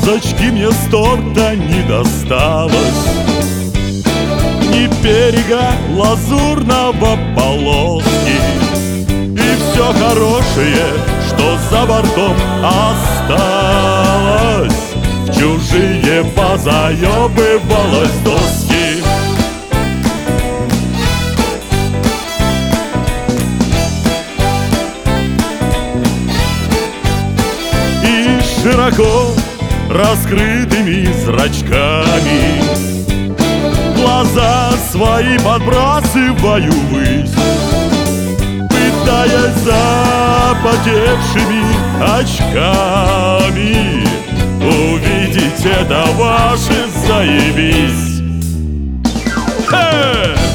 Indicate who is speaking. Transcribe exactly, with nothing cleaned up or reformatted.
Speaker 1: розочки мне с торта не досталось, ни берега лазурного полоски. И все хорошее, что за бортом осталось, в чужие позаебывалось доски. Широко раскрытыми зрачками глаза свои подбрасываю ввысь, пытаясь запотевшими очками увидеть это ваше заебись. Хе!